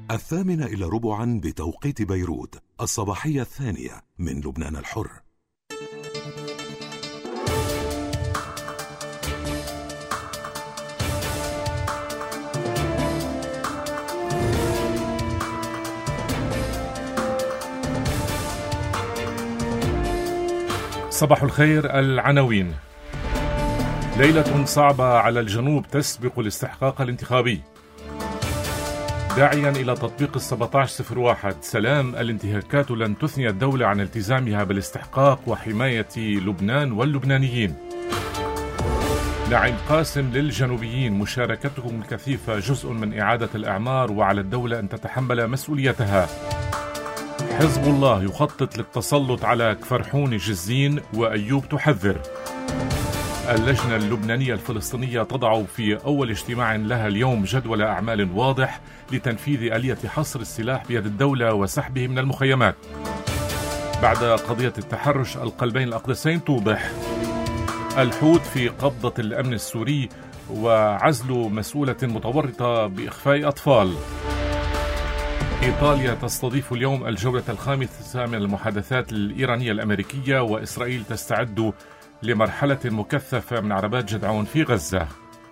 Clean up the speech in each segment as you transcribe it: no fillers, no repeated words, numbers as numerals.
8:45 بتوقيت بيروت، الصباحية الثانية من لبنان الحر. صباح الخير. العناوين: ليلة صعبة على الجنوب تسبق الاستحقاق الانتخابي. داعيا إلى تطبيق 1701، سلام الانتهاكات لن تثني الدولة عن التزامها بالاستحقاق وحماية لبنان واللبنانيين. نعيم قاسم للجنوبيين، مشاركتهم الكثيفة جزء من إعادة الإعمار وعلى الدولة أن تتحمل مسؤوليتها. حزب الله يخطط للتسلط على كفرحون جزين وأيوب تحذر. اللجنة اللبنانية الفلسطينية تضع في أول اجتماع لها اليوم جدول أعمال واضح لتنفيذ آلية حصر السلاح بيد الدولة وسحبه من المخيمات. بعد قضية التحرش القلبين الأقدسين توضح. الحوث في قبضة الأمن السوري وعزل مسؤولة متورطة بإخفاء أطفال. إيطاليا تستضيف اليوم الجولة الخامسة من المحادثات الإيرانية الأمريكية، وإسرائيل تستعد لمرحلة مكثفة من عربات جدعون في غزة.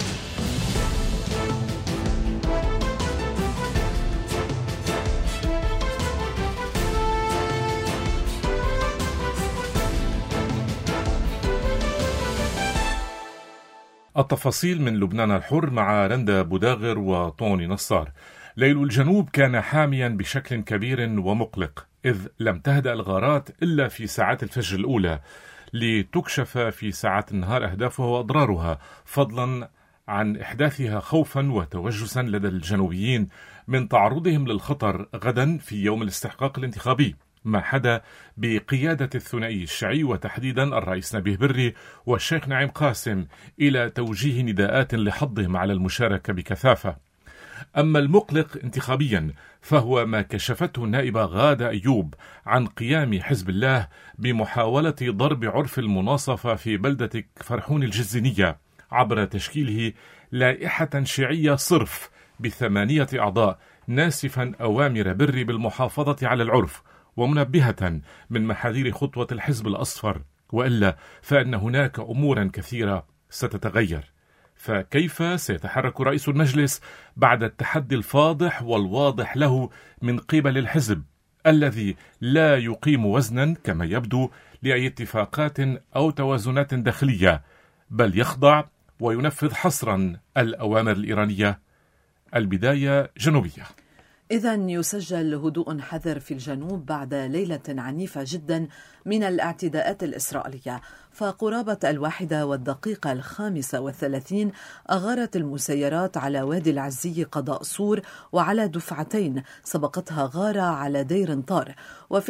التفاصيل من لبنان الحر مع رندا بوداغر وطوني نصار. ليل الجنوب كان حاميا بشكل كبير ومقلق، إذ لم تهدأ الغارات إلا في ساعات الفجر الأولى، لتكشف في ساعات النهار أهدافها وأضرارها، فضلا عن إحداثها خوفا وتوجسا لدى الجنوبيين من تعرضهم للخطر غدا في يوم الاستحقاق الانتخابي، ما حدا بقيادة الثنائي الشيعي وتحديدا الرئيس نبيه بري والشيخ نعيم قاسم إلى توجيه نداءات لحضهم على المشاركة بكثافة. أما المقلق انتخابيا فهو ما كشفته النائبة غادة أيوب عن قيام حزب الله بمحاولة ضرب عرف المناصفة في بلدة كفرحون الجزينية عبر تشكيله لائحة شيعية صرف ب8 أعضاء، ناسفا أوامر بري بالمحافظة على العرف ومنبهة من محاذير خطوة الحزب الأصفر، وإلا فإن هناك أمورا كثيرة ستتغير. فكيف سيتحرك رئيس المجلس بعد التحدي الفاضح والواضح له من قبل الحزب الذي لا يقيم وزنا كما يبدو لأي اتفاقات أو توازنات داخلية، بل يخضع وينفذ حصرا الأوامر الإيرانية؟ البداية جنوبية. إذن يسجل هدوء حذر في الجنوب بعد ليلة عنيفة جدا من الاعتداءات الإسرائيلية، فقرابة 1:35 أغارت المسيرات على وادي العزي قضاء صور وعلى دفعتين سبقتها غارة على دير طار، وفي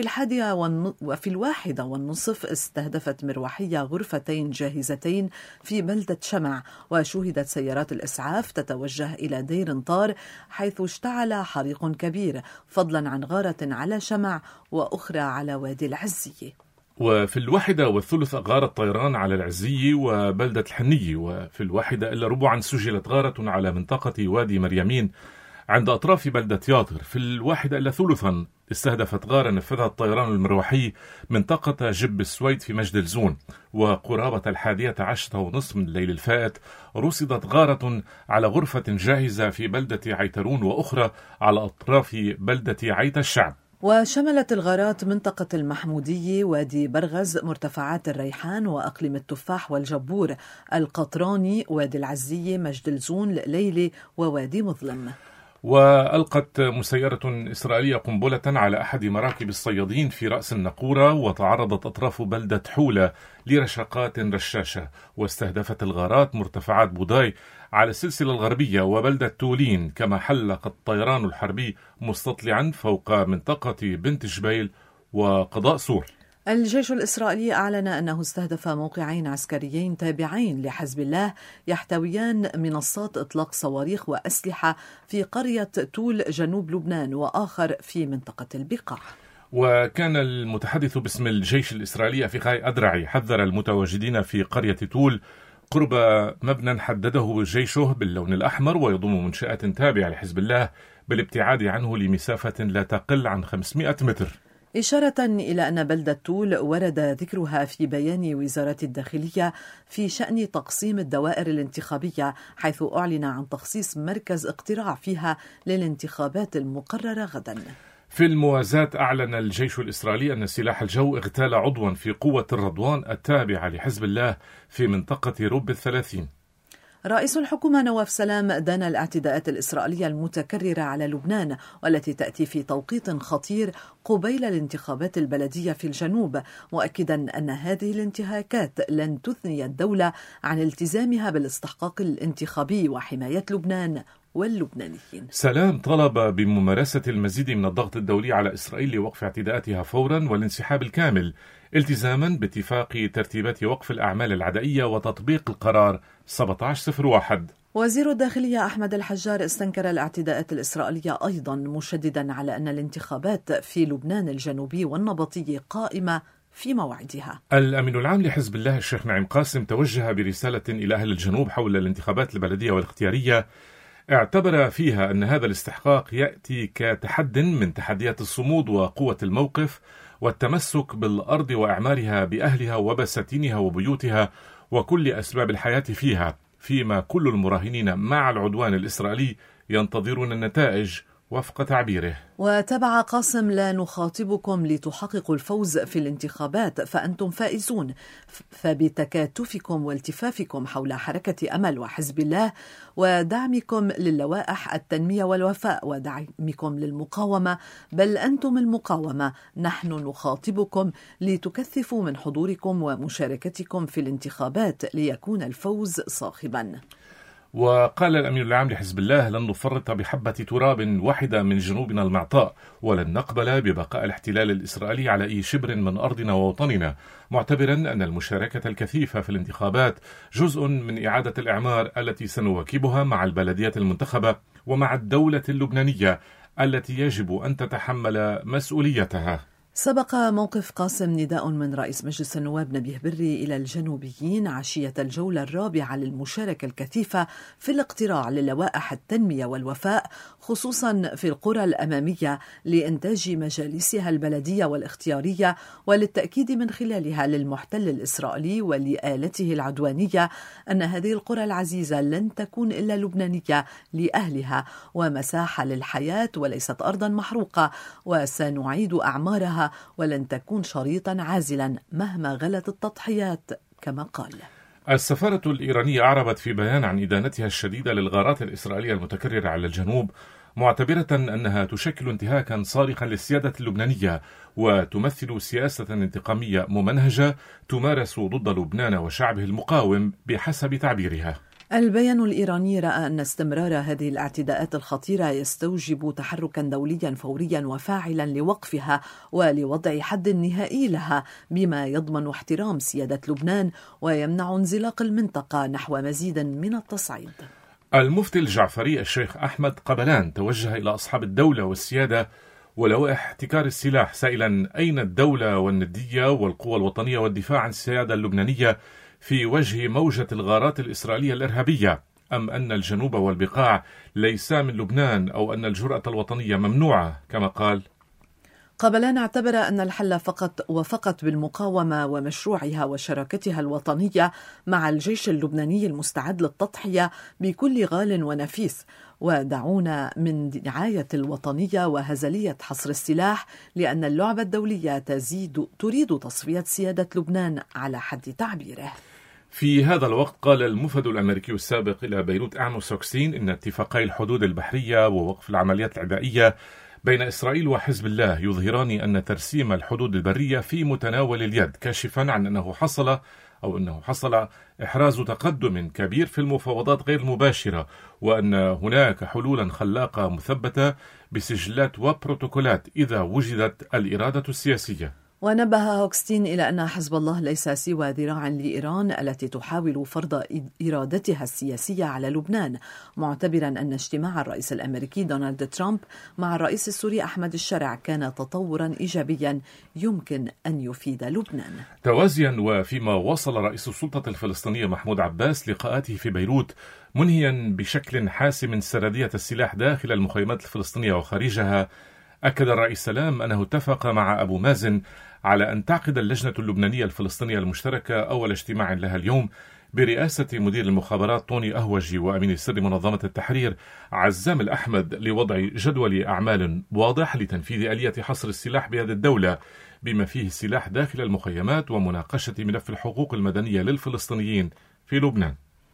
1:30 استهدفت مروحية غرفتين جاهزتين في بلدة شمع، وشوهدت سيارات الإسعاف تتوجه إلى دير طار حيث اشتعل حريق كبير، فضلا عن غارة على شمع وأخرى على وادي العزي. وفي 1:30 غارت طيران على العزي وبلدة الحنية، وفي 1:15 سجلت غارة على منطقة وادي مريمين عند أطراف بلدة ياطر. في 1:30 استهدفت غارة نفذها الطيران المروحي منطقة جب السويد في مجد الزون. وقرابة 11:30 من الليل الفائت رصدت غارة على غرفة جاهزة في بلدة عيترون، وأخرى على أطراف بلدة عيت الشعب. وشملت الغارات منطقة المحمودية، وادي برغز، مرتفعات الريحان، وأقليم التفاح والجبور، القطراني، وادي العزية، مجد الزون، ليلي، ووادي مظلم. وألقت مسيرة إسرائيلية قنبلة على أحد مراكب الصيادين في رأس النقورة، وتعرضت أطراف بلدة حولة لرشقات رشاشة، واستهدفت الغارات مرتفعات بوداي على السلسلة الغربية وبلدة تولين، كما حلق الطيران الحربي مستطلعا فوق منطقة بنت جبيل وقضاء صور. الجيش الإسرائيلي أعلن أنه استهدف موقعين عسكريين تابعين لحزب الله يحتويان منصات إطلاق صواريخ وأسلحة في قرية تول جنوب لبنان، وآخر في منطقة البقاع. وكان المتحدث باسم الجيش الإسرائيلي أفيقاي أدرعي حذر المتواجدين في قرية تول قرب مبنى حدده جيشه باللون الأحمر ويضم منشآت تابعة لحزب الله بالابتعاد عنه لمسافة لا تقل عن 500 متر. إشارة إلى أن بلدة طول ورد ذكرها في بيان وزارة الداخلية في شأن تقسيم الدوائر الانتخابية، حيث أعلن عن تخصيص مركز اقتراع فيها للانتخابات المقررة غدا. في الموازاة، أعلن الجيش الإسرائيلي أن سلاح الجو اغتال عضوا في قوة الرضوان التابعة لحزب الله في منطقة رب 30. رئيس الحكومة نواف سلام دان الاعتداءات الإسرائيلية المتكررة على لبنان، والتي تأتي في توقيت خطير قبيل الانتخابات البلدية في الجنوب، مؤكدا أن هذه الانتهاكات لن تثني الدولة عن التزامها بالاستحقاق الانتخابي وحماية لبنان واللبنانيين. سلام طلب بممارسة المزيد من الضغط الدولي على إسرائيل لوقف اعتداءاتها فورا والانسحاب الكامل، التزاما باتفاق ترتيبات وقف الأعمال العدائية وتطبيق القرار 1701. وزير الداخلية أحمد الحجار استنكر الاعتداءات الإسرائيلية أيضا، مشددا على أن الانتخابات في لبنان الجنوبي والنبطي قائمة في موعدها. الأمين العام لحزب الله الشيخ نعيم قاسم توجه برسالة إلى أهل الجنوب حول الانتخابات البلدية والاختيارية، اعتبر فيها أن هذا الاستحقاق يأتي كتحد من تحديات الصمود وقوة الموقف والتمسك بالأرض وإعمارها بأهلها وبساتينها وبيوتها وكل أسباب الحياة فيها، فيما كل المراهنين مع العدوان الإسرائيلي ينتظرون النتائج وفق تعبيره. وتبع قاسم: لا نخاطبكم لتحققوا الفوز في الانتخابات، فأنتم فائزون، فبتكاتفكم والتفافكم حول حركة أمل وحزب الله ودعمكم للوائح التنمية والوفاء ودعمكم للمقاومة، بل أنتم المقاومة، نحن نخاطبكم لتكثفوا من حضوركم ومشاركتكم في الانتخابات ليكون الفوز صاخبا. وقال الأمين العام لحزب الله: لن نفرط بحبة تراب واحدة من جنوبنا المعطاء، ولن نقبل ببقاء الاحتلال الإسرائيلي على أي شبر من أرضنا ووطننا، معتبرا أن المشاركة الكثيفة في الانتخابات جزء من إعادة الإعمار التي سنواكبها مع البلدية المنتخبة ومع الدولة اللبنانية التي يجب أن تتحمل مسؤوليتها. سبق موقف قاسم نداء من رئيس مجلس النواب نبيه بري إلى الجنوبيين عشية الجولة الرابعة للمشاركة الكثيفة في الاقتراع للوائح التنمية والوفاء، خصوصا في القرى الأمامية، لإنتاج مجالسها البلدية والاختيارية، وللتأكيد من خلالها للمحتل الإسرائيلي ولآلته العدوانية أن هذه القرى العزيزة لن تكون إلا لبنانية لأهلها ومساحة للحياة وليست أرضا محروقة، وسنعيد أعمارها ولن تكون شريطا عازلا مهما غلت التضحيات كما قال. السفارة الإيرانية أعربت في بيان عن إدانتها الشديدة للغارات الإسرائيلية المتكررة على الجنوب، معتبرة أنها تشكل انتهاكا صارخا للسيادة اللبنانية وتمثل سياسة انتقامية ممنهجة تمارس ضد لبنان وشعبه المقاوم بحسب تعبيرها. البيان الإيراني رأى أن استمرار هذه الاعتداءات الخطيرة يستوجب تحركا دوليا فوريا وفاعلا لوقفها ولوضع حد نهائي لها، بما يضمن احترام سيادة لبنان ويمنع انزلاق المنطقة نحو مزيد من التصعيد. المفتي الجعفري الشيخ أحمد قبلان توجه إلى أصحاب الدولة والسيادة ولوائح احتكار السلاح، سائلا: أين الدولة والندية والقوى الوطنية والدفاع عن السيادة اللبنانية في وجه موجة الغارات الإسرائيلية الإرهابية؟ أم أن الجنوب والبقاع ليس من لبنان، أو أن الجرأة الوطنية ممنوعة كما قال؟ قبلان اعتبر أن الحل فقط بالمقاومة ومشروعها وشراكتها الوطنية مع الجيش اللبناني المستعد للتضحية بكل غال ونفيس، ودعونا من دعاية الوطنية وهزلية حصر السلاح، لأن اللعبة الدولية تريد تصفية سيادة لبنان على حد تعبيره. في هذا الوقت قال المفد الأمريكي السابق إلى بيروت آموس هوكستين إن اتفاقي الحدود البحرية ووقف العمليات العدائية بين إسرائيل وحزب الله يظهران أن ترسيم الحدود البرية في متناول اليد، كاشفا عن أنه حصل إحراز تقدم كبير في المفاوضات غير المباشرة، وأن هناك حلولا خلاقة مثبتة بسجلات وبروتوكولات إذا وجدت الإرادة السياسية. ونبه هوكستين إلى أن حزب الله ليس سوى ذراع لإيران التي تحاول فرض إرادتها السياسية على لبنان، معتبرا أن اجتماع الرئيس الأمريكي دونالد ترامب مع الرئيس السوري أحمد الشرع كان تطورا إيجابيا يمكن أن يفيد لبنان. توازيا وفيما وصل رئيس السلطة الفلسطينية محمود عباس لقاءاته في بيروت منهيا بشكل حاسم سردية السلاح داخل المخيمات الفلسطينية وخارجها، أكد الرئيس سلام أنه اتفق مع أبو مازن على أن تعقد اللجنة اللبنانية الفلسطينية المشتركة أول اجتماع لها اليوم برئاسة مدير المخابرات طوني أهوجي وأمين السر منظمة التحرير عزام الأحمد لوضع جدول أعمال واضح لتنفيذ آلية حصر السلاح بهذه الدولة بما فيه السلاح داخل المخيمات ومناقشة ملف الحقوق المدنية للفلسطينيين في لبنان.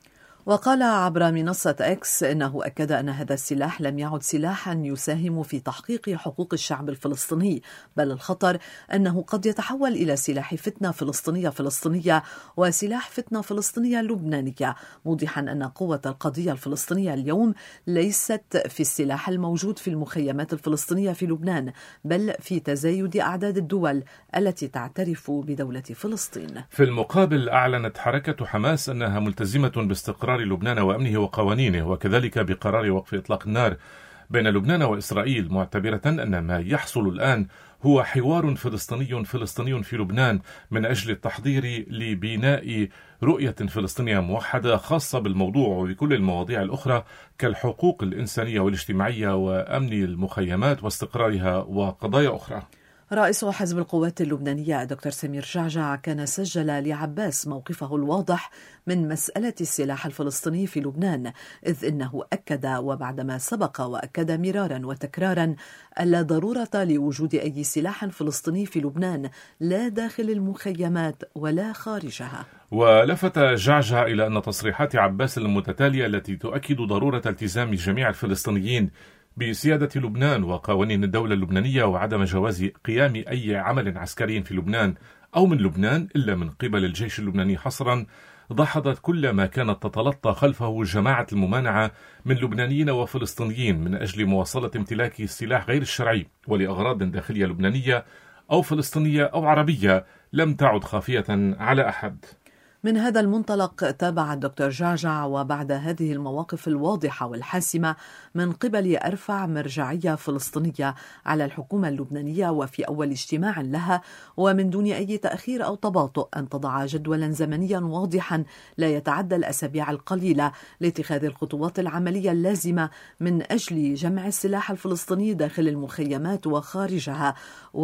وقال عبر منصة إكس إنه أكد أن هذا السلاح لم يعد سلاحا يساهم في تحقيق حقوق الشعب الفلسطيني، بل الخطر أنه قد يتحول إلى سلاح فتنة فلسطينية وسلاح فتنة فلسطينية لبنانية، موضحا أن قوة القضية الفلسطينية اليوم ليست في السلاح الموجود في المخيمات الفلسطينية في لبنان، بل في تزايد أعداد الدول التي تعترف بدولة فلسطين. في المقابل أعلنت حركة حماس أنها ملتزمة باستقرار لبنان وأمنه وقوانينه، وكذلك بقرار وقف إطلاق النار بين لبنان وإسرائيل، معتبرة أن ما يحصل الآن هو حوار فلسطيني في لبنان من أجل التحضير لبناء رؤية فلسطينية موحدة خاصة بالموضوع وبكل المواضيع الأخرى كالحقوق الإنسانية والاجتماعية وأمن المخيمات واستقرارها وقضايا أخرى. رئيس حزب القوات اللبنانية دكتور سمير جعجع كان سجل لعباس موقفه الواضح من مسألة السلاح الفلسطيني في لبنان، إذ إنه أكد وبعدما سبق وأكد مرارا وتكرارا ألا ضرورة لوجود أي سلاح فلسطيني في لبنان لا داخل المخيمات ولا خارجها. ولفت جعجع إلى أن تصريحات عباس المتتالية التي تؤكد ضرورة التزام جميع الفلسطينيين بسيادة لبنان وقوانين الدولة اللبنانية وعدم جواز قيام أي عمل عسكري في لبنان أو من لبنان إلا من قبل الجيش اللبناني حصرا دحضت كل ما كانت تتلطى خلفه جماعة الممانعة من لبنانيين وفلسطينيين من أجل مواصلة امتلاك السلاح غير الشرعي ولأغراض داخلية لبنانية أو فلسطينية أو عربية لم تعد خافية على أحد. من هذا المنطلق تابع الدكتور جعجع وبعد هذه المواقف الواضحة والحاسمة من قبل أرفع مرجعية فلسطينية على الحكومة اللبنانية وفي أول اجتماع لها ومن دون أي تأخير أو تباطؤ أن تضع جدولا زمنيا واضحا لا يتعدى الأسابيع القليلة لاتخاذ الخطوات العملية اللازمة من أجل جمع السلاح الفلسطيني داخل المخيمات وخارجها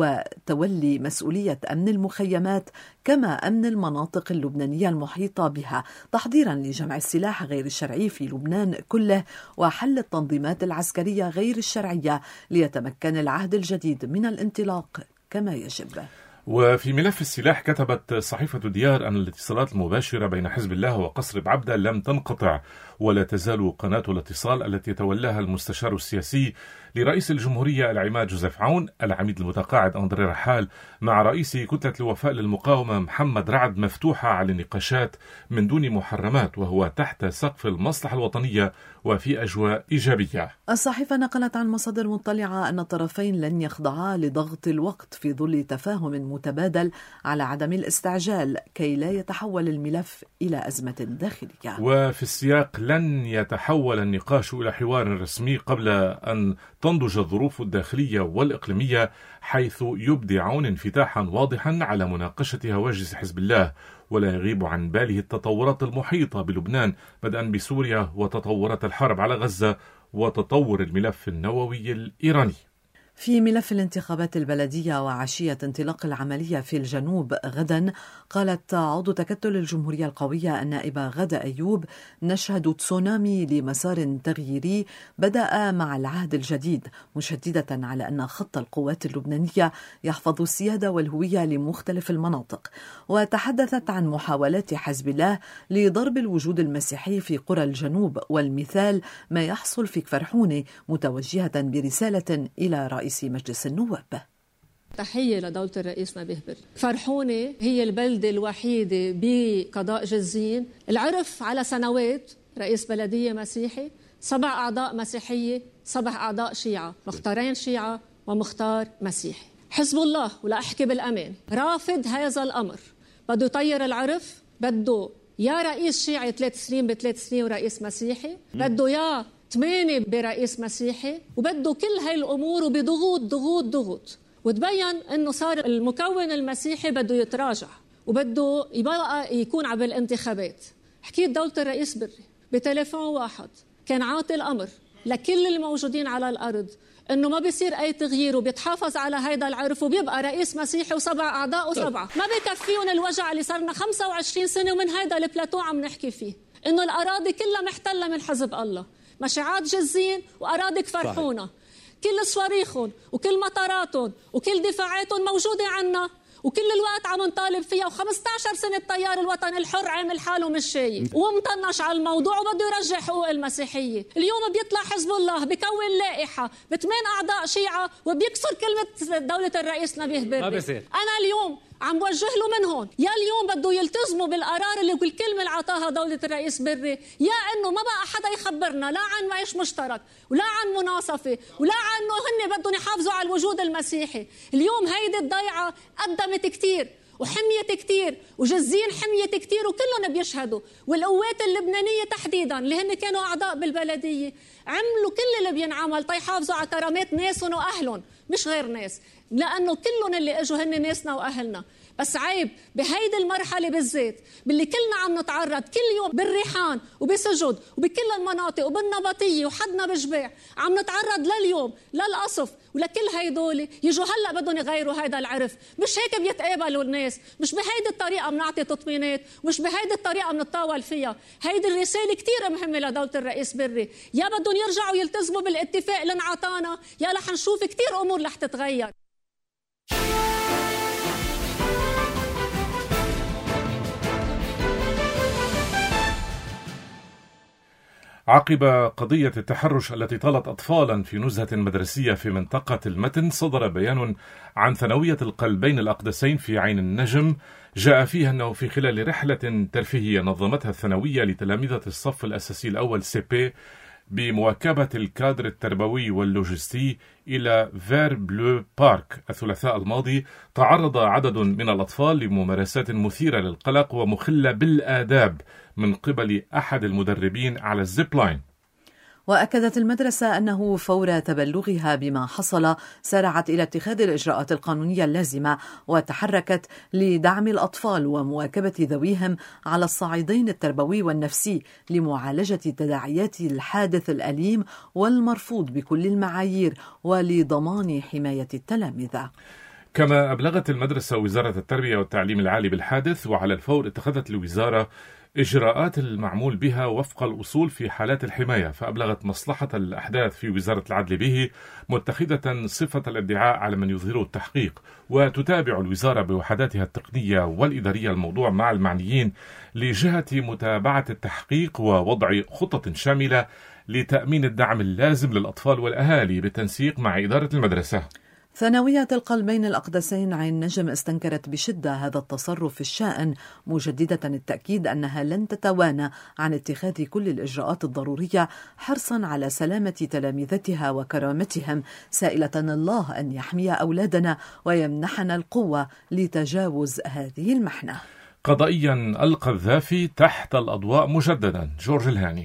وتولي مسؤولية أمن المخيمات كما أمن المناطق اللبنانية المحيطة بها، تحضيرا لجمع السلاح غير الشرعي في لبنان كله وحل التنظيمات العسكرية غير الشرعية ليتمكن العهد الجديد من الانطلاق كما يجب. وفي ملف السلاح كتبت صحيفة ديار أن الاتصالات المباشرة بين حزب الله وقصر بعبدة لم تنقطع ولا تزال قناة الاتصال التي يتولاها المستشار السياسي لرئيس الجمهورية العماد جوزيف عون العميد المتقاعد أندري رحال مع رئيس كتلة الوفاء للمقاومة محمد رعد مفتوحة على النقاشات من دون محرمات وهو تحت سقف المصلحة الوطنية وفي أجواء إيجابية. الصحيفة نقلت عن مصادر مطلعة أن الطرفين لن يخضعا لضغط الوقت في ظل تفاهم متبادل على عدم الاستعجال كي لا يتحول الملف إلى أزمة داخلية. وفي السياق لن يتحول النقاش إلى حوار رسمي قبل أن تنضج الظروف الداخلية والإقليمية، حيث يبدي عون انفتاحا واضحا على مناقشة هواجس حزب الله، ولا يغيب عن باله التطورات المحيطة بلبنان بدءا بسوريا وتطورات الحرب على غزة وتطور الملف النووي الإيراني. في ملف الانتخابات البلدية وعشية انطلاق العملية في الجنوب غدا، قالت عضو تكتل الجمهورية القوية النائبة غادة أيوب: نشهد تسونامي لمسار تغييري بدأ مع العهد الجديد، مشددة على أن خط القوات اللبنانية يحفظ السيادة والهوية لمختلف المناطق. وتحدثت عن محاولات حزب الله لضرب الوجود المسيحي في قرى الجنوب، والمثال ما يحصل في كفرحونة، متوجهة برسالة إلى رئيس مجلس النواب. تحية لدولة الرئيس نبيه بري. فرحونة هي البلدة الوحيدة بقضاء جزين العرف على سنوات رئيس بلدية مسيحي، 7 أعضاء مسيحية، 7 أعضاء شيعة، مختارين شيعة ومختار مسيحي. حزب الله ولا أحكي بالأمان رافض هذا الأمر، بده يطير العرف، بده يا رئيس شيعي 3 سنين ب3 سنين ورئيس مسيحي، بده يا 8 برئيس مسيحي، وبده كل هاي الأمور وبضغوط ضغوط ضغوط. وتبين أنه صار المكون المسيحي بده يتراجع وبده يبقى يكون عبر الانتخابات. حكيت دولة الرئيس بري بتليفون واحد، كان عاطي الأمر لكل الموجودين على الأرض إنه ما بيصير أي تغيير وبيتحافظ على هيدا العرف وبيبقى رئيس مسيحي و7 أعضاء و7. ما بيكفيون الوجع اللي صارنا 25 سنة ومن هيدا البلاتو عم نحكي فيه، إنه الأراضي كلها محتلة من حزب الله، مشاعات جزين وأراضي كفرحونا، كل صواريخهم وكل مطاراتهم وكل دفاعاتهم موجودة عنا وكل الوقت عم نطالب فيها، و15 سنة التيار الوطني الحر عامل حاله مش شايف ومطنش على الموضوع وبده يرجع حقوق المسيحية. اليوم بيطلع حزب الله بكون لائحة ب8 أعضاء شيعة وبيكسر كلمة دولة الرئيس نبيه بري. أنا اليوم عم بوجه له منهم، يا اليوم بده يلتزموا بالقرار اللي بالكلمة اللي عطاها دولة الرئيس بري، يا انه ما بقى حدا يخبرنا لا عن معيش مشترك ولا عن مناصفة ولا عن انه هن بدهم يحافظوا على الوجود المسيحي. اليوم هيدي الضيعة قدمت كتير وحميت كتير وجزين حميت كتير وكلهم بيشهدوا، والقوات اللبنانية تحديدا اللي هن كانوا أعضاء بالبلدية عملوا كل اللي بينعمل تيحافظوا على كرامات ناسهم وأهلهم مش غير ناس، لأنه كلهم اللي اجوا هن ناسنا وأهلنا. بس عيب بهيدي المرحلة بالذات باللي كلنا عم نتعرض كل يوم بالريحان وبسجد وبكل المناطق وبالنبطية وحدنا بجباع، عم نتعرض لليوم للقصف ولكل هيدول يجوا هلأ بدهم يغيروا هيدا العرف. مش هيك بيتقابلوا الناس، مش بهيدي الطريقة بنعطي تطمينات، مش بهيدي الطريقة بنتطاول فيها. هيدي الرسالة كتير مهمة لدولة الرئيس بري، يا بدهم يرجعوا يلتزموا بالاتفاق اللي انعطانا يا رح نشوف كتير أمور رح تتغير. عقب قضية التحرش التي طالت أطفالا في نزهة مدرسية في منطقة المتن، صدر بيان عن ثانوية القلبين الأقدسين في عين النجم جاء فيها أنه في خلال رحلة ترفيهية نظمتها الثانوية لتلامذة الصف الأساسي الأول CP بمواكبة الكادر التربوي واللوجستي إلى فير بلو بارك الثلاثاء الماضي، تعرض عدد من الأطفال لممارسات مثيرة للقلق ومخلة بالآداب من قبل أحد المدربين على الزيب لاين. وأكدت المدرسة أنه فور تبلغها بما حصل سارعت إلى اتخاذ الإجراءات القانونية اللازمة وتحركت لدعم الأطفال ومواكبة ذويهم على الصعيدين التربوي والنفسي لمعالجة تداعيات الحادث الأليم والمرفوض بكل المعايير ولضمان حماية التلامذة. كما أبلغت المدرسة وزارة التربية والتعليم العالي بالحادث، وعلى الفور اتخذت الوزارة إجراءات المعمول بها وفق الأصول في حالات الحماية، فأبلغت مصلحة الأحداث في وزارة العدل به متخذة صفة الادعاء على من يظهر التحقيق، وتتابع الوزارة بوحداتها التقنية والإدارية الموضوع مع المعنيين لجهة متابعة التحقيق ووضع خطة شاملة لتأمين الدعم اللازم للأطفال والأهالي بالتنسيق مع إدارة المدرسة. ثانوية القلبين الأقدسين عين نجم استنكرت بشدة هذا التصرف الشائن، مجددة التأكيد أنها لن تتوانى عن اتخاذ كل الإجراءات الضرورية حرصا على سلامة تلامذتها وكرامتهم، سائلة الله أن يحمي أولادنا ويمنحنا القوة لتجاوز هذه المحنة. قضائيا القذافي تحت الأضواء مجددا. جورج الهاني.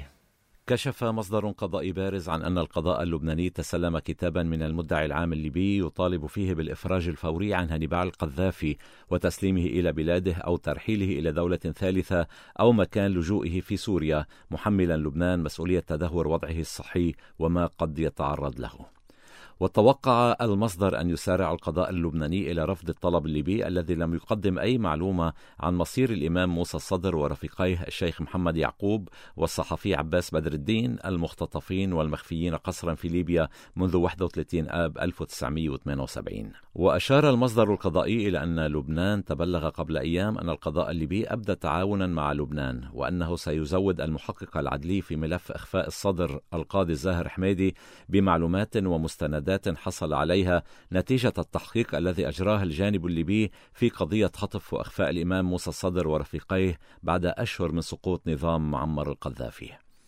كشف مصدر قضائي بارز عن أن القضاء اللبناني تسلم كتابا من المدعي العام الليبي يطالب فيه بالإفراج الفوري عن هانيبال القذافي وتسليمه إلى بلاده أو ترحيله إلى دولة ثالثة أو مكان لجوئه في سوريا، محملا لبنان مسؤولية تدهور وضعه الصحي وما قد يتعرض له. وتوقع المصدر أن يسارع القضاء اللبناني إلى رفض الطلب الليبي الذي لم يقدم أي معلومة عن مصير الإمام موسى الصدر ورفيقيه الشيخ محمد يعقوب والصحفي عباس بدر الدين المختطفين والمخفيين قسرا في ليبيا منذ 31 آب 1978. وأشار المصدر القضائي إلى أن لبنان تبلغ قبل أيام أن القضاء الليبي أبدى تعاونا مع لبنان، وأنه سيزود المحقق العدلي في ملف إخفاء الصدر القاضي الزاهر حميدي بمعلومات ومستندات حصل عليها نتيجة التحقيق الذي أجراه الجانب الليبي في قضية خطف وإخفاء الإمام موسى الصدر ورفيقيه بعد أشهر من سقوط نظام معمر القذافي.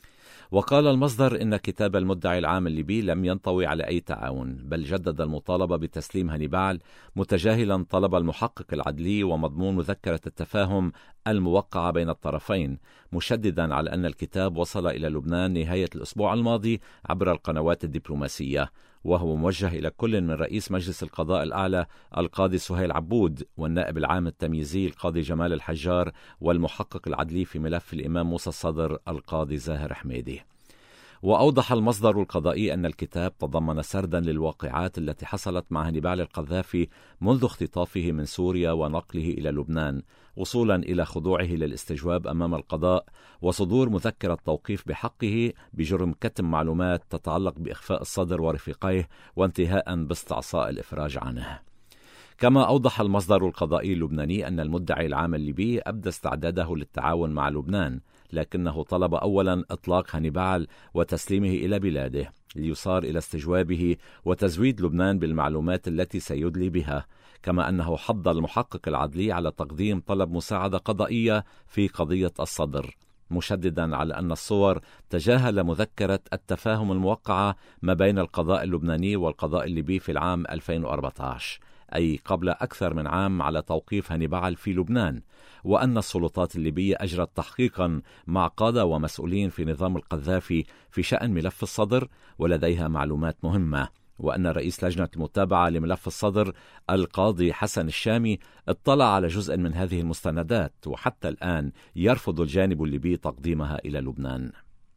وقال المصدر إن كتاب المدعي العام الليبي لم ينطوي على أي تعاون، بل جدد المطالبة بتسليم هانيبال، متجاهلا طلب المحقق العدلي ومضمون مذكرة التفاهم الموقعة بين الطرفين، مشددا على أن الكتاب وصل إلى لبنان نهاية الأسبوع الماضي عبر القنوات الدبلوماسية، وهو موجه إلى كل من رئيس مجلس القضاء الأعلى القاضي سهيل عبود، والنائب العام التمييزي القاضي جمال الحجار، والمحقق العدلي في ملف الإمام موسى الصدر القاضي زاهر حميدي. وأوضح المصدر القضائي أن الكتاب تضمن سردا للواقعات التي حصلت مع هانيبال القذافي منذ اختطافه من سوريا ونقله إلى لبنان، وصولا إلى خضوعه للاستجواب أمام القضاء وصدور مذكرة توقيف بحقه بجرم كتم معلومات تتعلق بإخفاء الصدر ورفيقيه، وانتهاء باستعصاء الإفراج عنه. كما أوضح المصدر القضائي اللبناني أن المدعي العام الليبي أبدى استعداده للتعاون مع لبنان، لكنه طلب أولا إطلاق هانيبال وتسليمه إلى بلاده ليصار إلى استجوابه وتزويد لبنان بالمعلومات التي سيدلي بها، كما أنه حض المحقق العدلي على تقديم طلب مساعدة قضائية في قضية الصدر، مشددا على أن الصور تجاهل مذكرة التفاهم الموقعة ما بين القضاء اللبناني والقضاء الليبي في العام 2014، أي قبل أكثر من عام على توقيف هانيبال في لبنان، وأن السلطات الليبية أجرت تحقيقا مع قادة ومسؤولين في نظام القذافي في شأن ملف الصدر ولديها معلومات مهمة، وأن رئيس لجنة المتابعة لملف الصدر القاضي حسن الشامي اطلع على جزء من هذه المستندات، وحتى الآن يرفض الجانب الليبي تقديمها إلى لبنان.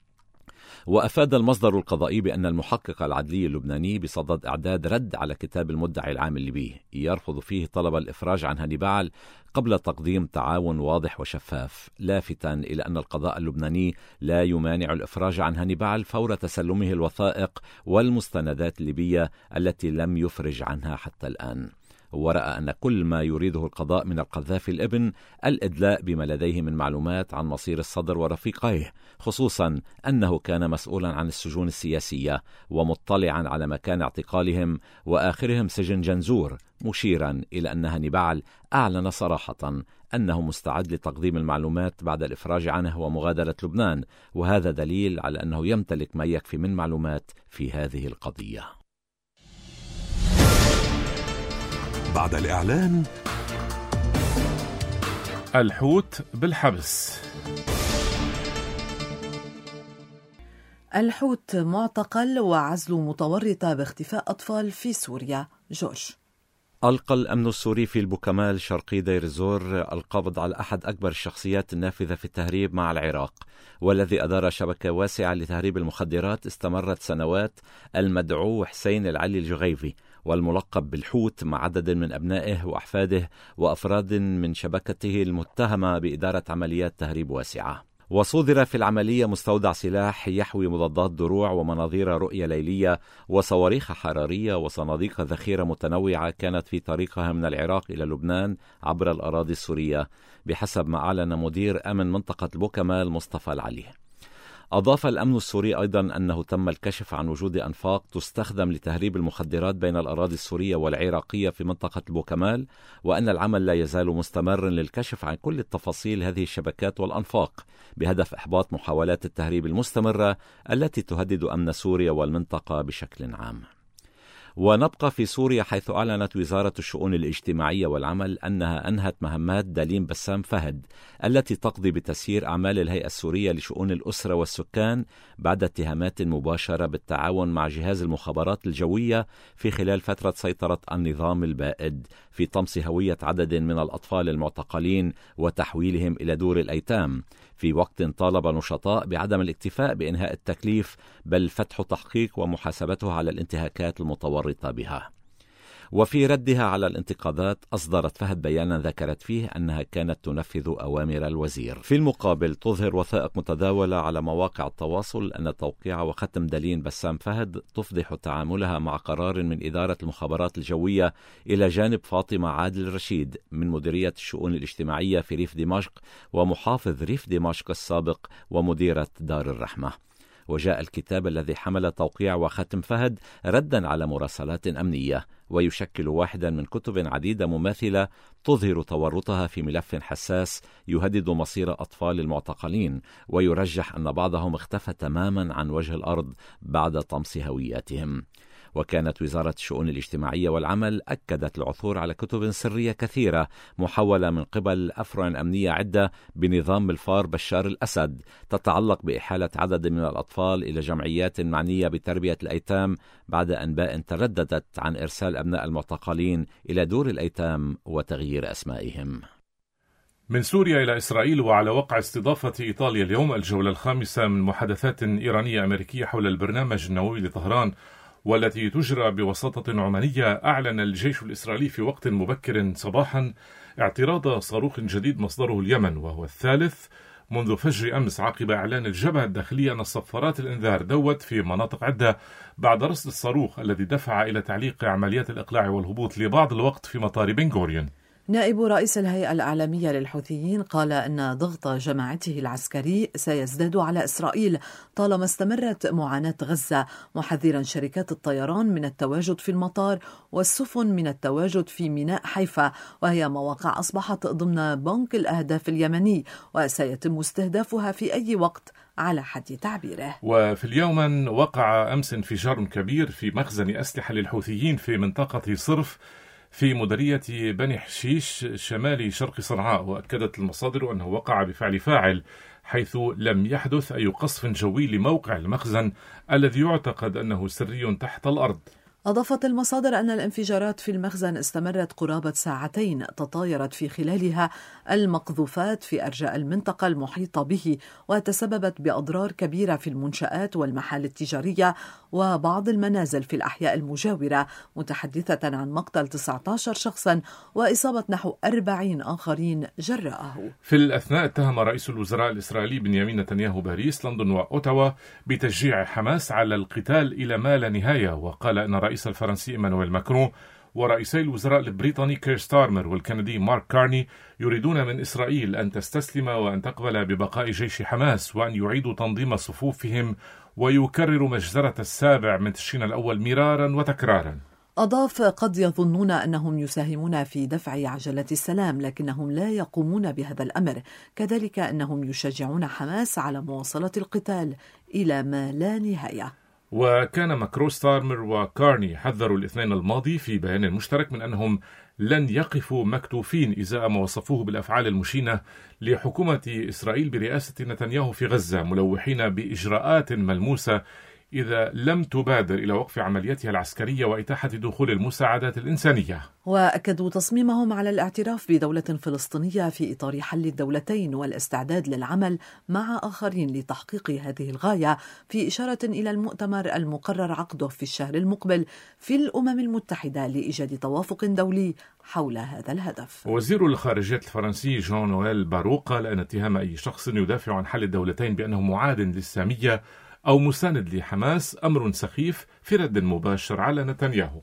وأفاد المصدر القضائي بأن المحقق العدلي اللبناني بصدد إعداد رد على كتاب المدعي العام الليبي يرفض فيه طلب الإفراج عن هانيبال قبل تقديم تعاون واضح وشفاف، لافتا إلى أن القضاء اللبناني لا يمانع الإفراج عن هانيبال فور تسلمه الوثائق والمستندات الليبية التي لم يفرج عنها حتى الآن. ورأى أن كل ما يريده القضاء من القذافي الابن الإدلاء بما لديه من معلومات عن مصير الصدر ورفيقيه، خصوصا أنه كان مسؤولا عن السجون السياسية ومطلعا على مكان اعتقالهم وآخرهم سجن جنزور، مشيرا إلى أن هانيبال أعلن صراحة أنه مستعد لتقديم المعلومات بعد الإفراج عنه ومغادرة لبنان، وهذا دليل على أنه يمتلك ما يكفي من معلومات في هذه القضية. بعد الإعلان، الحوت بالحبس. الحوت معتقل وعزل متورطة باختفاء أطفال في سوريا. جورج. ألقى الأمن السوري في البوكمال شرقي دير الزور القبض على أحد أكبر الشخصيات النافذة في التهريب مع العراق، والذي أدار شبكة واسعة لتهريب المخدرات استمرت سنوات، المدعو حسين العلي الجغيفي، والملقب بالحوت، مع عدد من أبنائه وأحفاده وأفراد من شبكته المتهمة بإدارة عمليات تهريب واسعة. وصودر في العملية مستودع سلاح يحوي مضادات دروع ومناظير رؤية ليلية وصواريخ حرارية وصناديق ذخيرة متنوعة كانت في طريقها من العراق إلى لبنان عبر الأراضي السورية، بحسب ما أعلن مدير أمن منطقة البوكمال مصطفى العلي. أضاف الأمن السوري أيضا أنه تم الكشف عن وجود أنفاق تستخدم لتهريب المخدرات بين الأراضي السورية والعراقية في منطقة البوكمال، وأن العمل لا يزال مستمرا للكشف عن كل التفاصيل هذه الشبكات والأنفاق بهدف إحباط محاولات التهريب المستمرة التي تهدد أمن سوريا والمنطقة بشكل عام. ونبقى في سوريا، حيث أعلنت وزارة الشؤون الاجتماعية والعمل أنها أنهت مهمات دالين بسام فهد التي تقضي بتسيير أعمال الهيئة السورية لشؤون الأسرة والسكان بعد اتهامات مباشرة بالتعاون مع جهاز المخابرات الجوية في خلال فترة سيطرة النظام البائد في طمس هوية عدد من الأطفال المعتقلين وتحويلهم إلى دور الأيتام، في وقت طالب نشطاء بعدم الاكتفاء بإنهاء التكليف بل فتح تحقيق ومحاسبته على الانتهاكات المتورطة بها. وفي ردها على الانتقادات أصدرت فهد بيانا ذكرت فيه أنها كانت تنفذ أوامر الوزير. في المقابل تظهر وثائق متداولة على مواقع التواصل أن توقيع وختم دالين بسام فهد تفضح تعاملها مع قرار من إدارة المخابرات الجوية إلى جانب فاطمة عادل رشيد من مديرية الشؤون الاجتماعية في ريف دمشق ومحافظ ريف دمشق السابق ومديرة دار الرحمة. وجاء الكتاب الذي حمل توقيع وختم فهد ردا على مراسلات أمنية، ويشكل واحدا من كتب عديدة مماثلة تظهر تورطها في ملف حساس يهدد مصير أطفال المعتقلين، ويرجح أن بعضهم اختفى تماما عن وجه الأرض بعد طمس هوياتهم. وكانت وزارة الشؤون الاجتماعية والعمل أكدت العثور على كتب سرية كثيرة محولة من قبل أفرع أمنية عدة بنظام الفار بشار الأسد تتعلق بإحالة عدد من الأطفال إلى جمعيات معنية بتربية الأيتام بعد أنباء ترددت عن إرسال أبناء المعتقلين إلى دور الأيتام وتغيير أسمائهم. من سوريا إلى إسرائيل، وعلى وقع استضافة إيطاليا اليوم الجولة الخامسة من محادثات إيرانية أمريكية حول البرنامج النووي لطهران والتي تجرى بوساطة عمانية، أعلن الجيش الإسرائيلي في وقت مبكر صباحا اعتراض صاروخ جديد مصدره اليمن، وهو الثالث منذ فجر أمس عقب إعلان الجبهة الداخلية أن صفارات الإنذار دوت في مناطق عدة بعد رصد الصاروخ الذي دفع إلى تعليق عمليات الإقلاع والهبوط لبعض الوقت في مطار بن غوريون. نائب رئيس الهيئة الإعلامية للحوثيين قال أن ضغط جماعته العسكري سيزداد على إسرائيل طالما استمرت معاناة غزة، محذرا شركات الطيران من التواجد في المطار والسفن من التواجد في ميناء حيفا، وهي مواقع أصبحت ضمن بنك الأهداف اليمني وسيتم استهدافها في أي وقت على حد تعبيره. وفي اليوم وقع أمس انفجار كبير في مخزن أسلحة للحوثيين في منطقة صرف في مديرية بني حشيش شمال شرق صنعاء، وأكدت المصادر أنه وقع بفعل فاعل، حيث لم يحدث أي قصف جوي لموقع المخزن الذي يعتقد أنه سري تحت الأرض. أضافت المصادر أن الانفجارات في المخزن استمرت قرابة ساعتين تطايرت في خلالها المقذوفات في أرجاء المنطقة المحيطة به، وتسببت بأضرار كبيرة في المنشآت والمحال التجارية وبعض المنازل في الأحياء المجاورة، متحدثة عن مقتل 19 شخصا وإصابة نحو 40 آخرين جراءه. في الأثناء اتهم رئيس الوزراء الإسرائيلي بنيامين نتنياهو باريس، لندن وأوتاوا بتشجيع حماس على القتال إلى ما لا نهاية، وقال أن الرئيس الفرنسي إيمانويل ماكرون ورئيسي الوزراء البريطاني كير ستارمر والكندي مارك كارني يريدون من إسرائيل أن تستسلم وأن تقبل ببقاء جيش حماس وأن يعيدوا تنظيم صفوفهم ويكرروا مجزرة السابع من تشرين الأول مرارا وتكرارا. أضاف: قد يظنون أنهم يساهمون في دفع عجلة السلام، لكنهم لا يقومون بهذا الأمر، كذلك أنهم يشجعون حماس على مواصلة القتال إلى ما لا نهاية. وكان ماكرون، ستارمر وكارني حذروا الاثنين الماضي في بيان مشترك من أنهم لن يقفوا مكتوفين إزاء ما وصفوه بالأفعال المشينة لحكومة إسرائيل برئاسة نتنياهو في غزة، ملوحين بإجراءات ملموسة إذا لم تبادر إلى وقف عملياتها العسكرية وإتاحة دخول المساعدات الإنسانية. وأكدوا تصميمهم على الاعتراف بدولة فلسطينية في إطار حل الدولتين والاستعداد للعمل مع آخرين لتحقيق هذه الغاية، في إشارة إلى المؤتمر المقرر عقده في الشهر المقبل في الأمم المتحدة لإيجاد توافق دولي حول هذا الهدف. وزير الخارجية الفرنسي جان نويل باروق قال أن اتهام أي شخص يدافع عن حل الدولتين بأنه معاد للسامية أو مساند لحماس أمر سخيف، في رد مباشر على نتنياهو.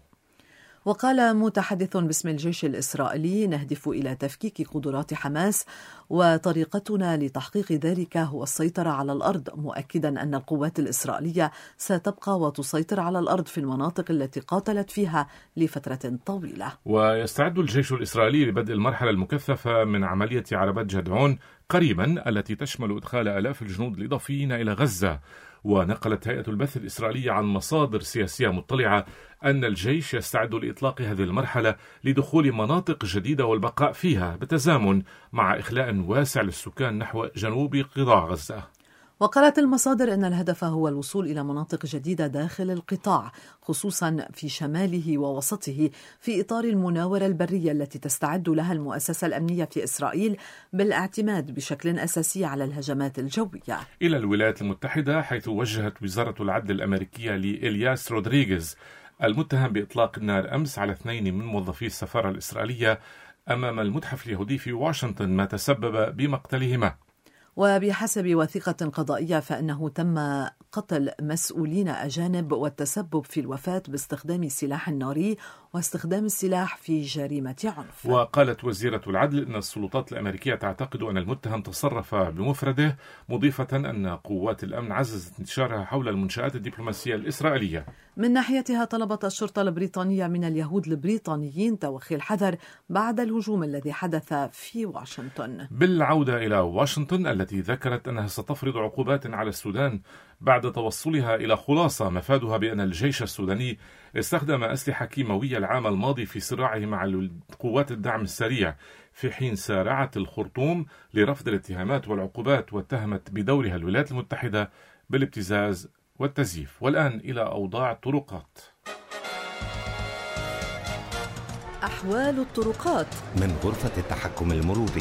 وقال متحدث باسم الجيش الإسرائيلي: نهدف إلى تفكيك قدرات حماس، وطريقتنا لتحقيق ذلك هو السيطرة على الأرض، مؤكدا أن القوات الإسرائيلية ستبقى وتسيطر على الأرض في المناطق التي قاتلت فيها لفترة طويلة. ويستعد الجيش الإسرائيلي لبدء المرحلة المكثفة من عملية عربات جدعون قريبا، التي تشمل إدخال آلاف الجنود الإضافيين إلى غزة. ونقلت هيئة البث الإسرائيلية عن مصادر سياسية مطلعة أن الجيش يستعد لإطلاق هذه المرحلة لدخول مناطق جديدة والبقاء فيها بالتزامن مع إخلاء واسع للسكان نحو جنوب قطاع غزة. وقالت المصادر أن الهدف هو الوصول إلى مناطق جديدة داخل القطاع، خصوصا في شماله ووسطه، في إطار المناورة البرية التي تستعد لها المؤسسة الأمنية في إسرائيل بالاعتماد بشكل أساسي على الهجمات الجوية. إلى الولايات المتحدة، حيث وجهت وزارة العدل الأمريكية لإلياس رودريغيز المتهم بإطلاق النار أمس على 2 من موظفي السفارة الإسرائيلية أمام المتحف اليهودي في واشنطن ما تسبب بمقتلهما. وبحسب وثيقة قضائية فإنه تم قتل مسؤولين أجانب والتسبب في الوفاة باستخدام السلاح الناري واستخدام السلاح في جريمة عنف. وقالت وزيرة العدل أن السلطات الأمريكية تعتقد أن المتهم تصرف بمفرده، مضيفة أن قوات الأمن عززت انتشارها حول المنشآت الدبلوماسية الإسرائيلية. من ناحيتها طلبت الشرطة البريطانية من اليهود البريطانيين توخي الحذر بعد الهجوم الذي حدث في واشنطن. بالعودة إلى واشنطن التي ذكرت أنها ستفرض عقوبات على السودان بعد توصلها إلى خلاصة مفادها بأن الجيش السوداني استخدم أسلحة كيماوية العام الماضي في صراعه مع قوات الدعم السريع، في حين سارعت الخرطوم لرفض الاتهامات والعقوبات واتهمت بدورها الولايات المتحدة بالابتزاز والتزييف. والآن إلى أوضاع الطرقات. أحوال الطرقات من غرفة التحكم المروري.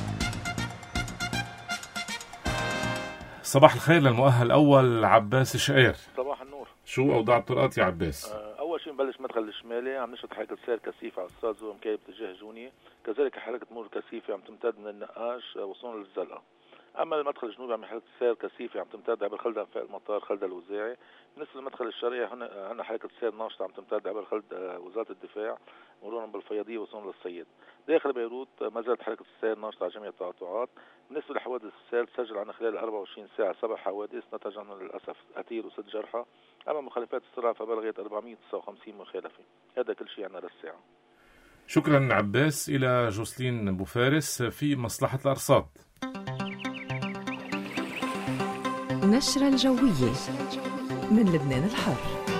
صباح الخير للمؤهل الأول عباس الشقير. صباح النور. شو أوضاع الطرقات يا عباس؟ أول شيء نبلش مدخل الشمالي، عم نشهد حركة سير كثيفة على الأستاذ ومكايب باتجاه جوني، كذلك حركة مرور كثيفة عم تمتد من النقاش وصولا للزلقة. أما المدخل الجنوبي عم حركة سير كثيفة عم تمتد عبر خلدة أنفاق المطار خلدة الوزاعي. بالنسبة للمدخل الشرقي عندنا حركة سير ناشطة عم تمتد عبر خلدة وزارة الدفاع مرورا بالفياضية وصولا للسيد. داخل بيروت ما زالت حركة السير ناشطة على جميع التقاطعات. بالنسبة لحوادث السير تسجل عنا خلال 24 ساعة 7 حوادث نتج عنها للأسف قتيل و6 جرحى. أما مخالفات السرعة فبلغت 459 مخالفة. هذا كل شيء عنا للساعة. شكرا عباس. إلى جوسلين بوفارس في مصلحة الأرصاد. نشرة الجوية من لبنان الحر.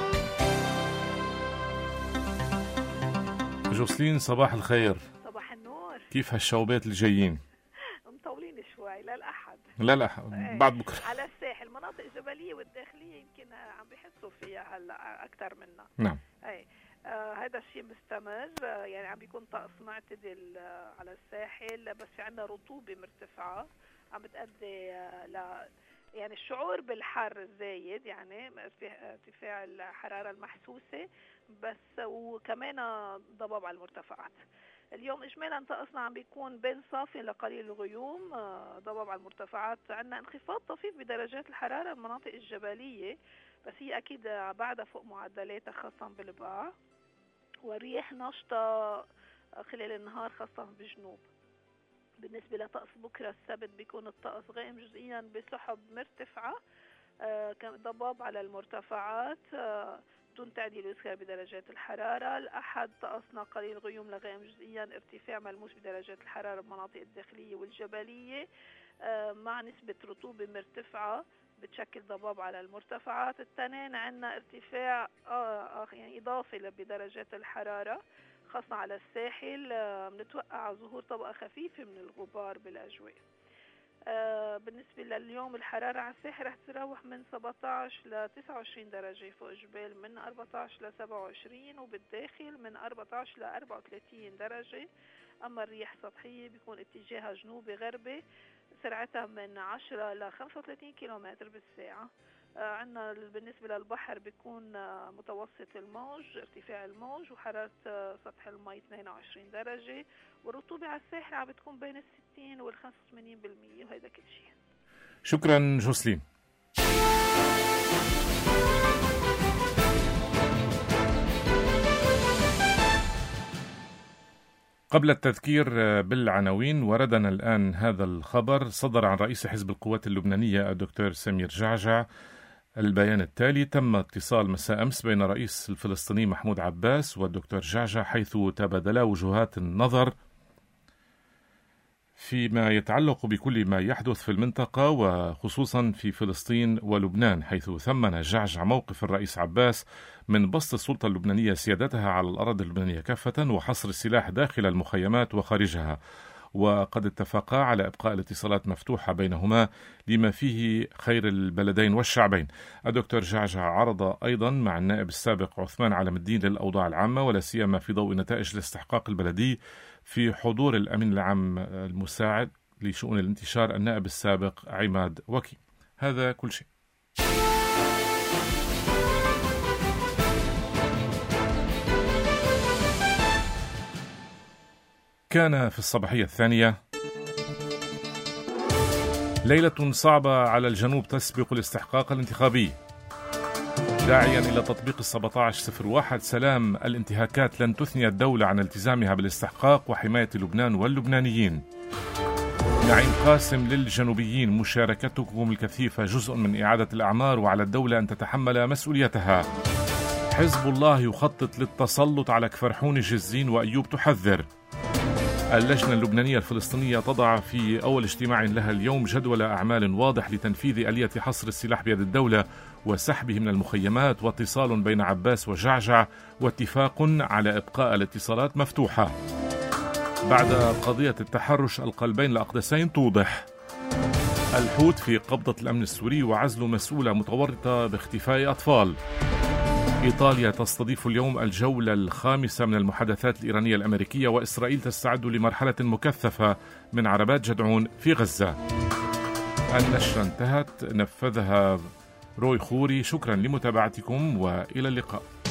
جوسلين صباح الخير. صباح النور. كيف هالشوبات الجايين؟ مطولين شوي للأحد. لا بعد بكرة على الساحل المناطق الجبلية والداخلية يمكن عم بيحسوا فيها هلا أكثر منا. نعم. هذا الشيء مستمر، يعني عم بيكون طقس معتدل على الساحل، بس في عندنا رطوبة مرتفعة عم بتأدي يعني الشعور بالحر الزايد، يعني ارتفاع الحرارة المحسوسة، بس وكمان ضباب على المرتفعات. اليوم إجمالا طقسنا عم بيكون بين صافي لقليل الغيوم، ضباب على المرتفعات. عندنا انخفاض طفيف بدرجات الحرارة المناطق الجبلية، بس هي أكيد بعدها فوق معدلاتها خاصة بالبقاع، والرياح ناشطة خلال النهار خاصة بالجنوب. بالنسبة لطقس بكرة السبت بيكون الطقس غائم جزئيا بسحب مرتفعة، ضباب على المرتفعات دون تعديل يذكر بدرجات الحرارة. الأحد طقسنا قليل غيوم لغائم جزئيا، ارتفاع ملموس بدرجات الحرارة بالمناطق الداخلية والجبلية مع نسبة رطوبة مرتفعة بتشكل ضباب على المرتفعات. التنين عندنا ارتفاع يعني إضافي بدرجات الحرارة خاصة على الساحل، بنتوقع ظهور طبقة خفيفة من الغبار بالأجواء. بالنسبة لليوم الحرارة على الساحل رح تتراوح من 17 ل 29 درجة، فوق جبال من 14 ل 27، وبالداخل من 14 ل 34 درجة. أما الرياح سطحية بيكون اتجاهها جنوبي غربي، سرعتها من 10 ل 35 كيلومتر بالساعة. عندنا بالنسبة للبحر بيكون متوسط الموج، ارتفاع الموج، وحرارة سطح الماء 22 درجة، والرطوبة على الساحل عم بتكون بين 60 وال 85%، وهذا كل شيء. شكرا جوسلين. قبل التذكير بالعناوين، وردنا الآن هذا الخبر صدر عن رئيس حزب القوات اللبنانية الدكتور سمير جعجع. البيان التالي: تم اتصال مساء أمس بين الرئيس الفلسطيني محمود عباس والدكتور جعجع، حيث تبادلا وجهات النظر فيما يتعلق بكل ما يحدث في المنطقة وخصوصا في فلسطين ولبنان، حيث ثمن جعجع موقف الرئيس عباس من بسط السلطة اللبنانية سيادتها على الأراضي اللبنانية كافة وحصر السلاح داخل المخيمات وخارجها. وقد اتفقا على إبقاء الاتصالات مفتوحة بينهما لما فيه خير البلدين والشعبين. الدكتور جعجع عرض أيضا مع النائب السابق عثمان علم الدين للأوضاع العامة، ولا سيما في ضوء نتائج الاستحقاق البلدي في حضور الأمين العام المساعد لشؤون الانتشار النائب السابق عماد وكي. هذا كل شيء. كان في الصباحية الثانية ليلة صعبة على الجنوب تسبق الاستحقاق الانتخابي. داعيا إلى تطبيق 1701 سلام الانتهاكات لن تثني الدولة عن التزامها بالاستحقاق وحماية لبنان واللبنانيين. نعيم قاسم للجنوبيين: مشاركتكم الكثيفة جزء من إعادة الأعمار وعلى الدولة أن تتحمل مسؤوليتها. حزب الله يخطط للتسلط على كفرحون جزين وأيوب تحذر. اللجنة اللبنانية الفلسطينية تضع في أول اجتماع لها اليوم جدول أعمال واضح لتنفيذ آلية حصر السلاح بيد الدولة وسحبه من المخيمات، واتصال بين عباس وجعجع، واتفاق على إبقاء الاتصالات مفتوحة. بعد قضية التحرش القلبين الأقدسين توضح. الحوت في قبضة الأمن السوري وعزل مسؤولة متورطة باختفاء أطفال. إيطاليا تستضيف اليوم الجولة الخامسة من المحادثات الإيرانية الأمريكية، وإسرائيل تستعد لمرحلة مكثفة من عربات جدعون في غزة. النشرة انتهت، نفذها روي خوري. شكرا لمتابعتكم وإلى اللقاء.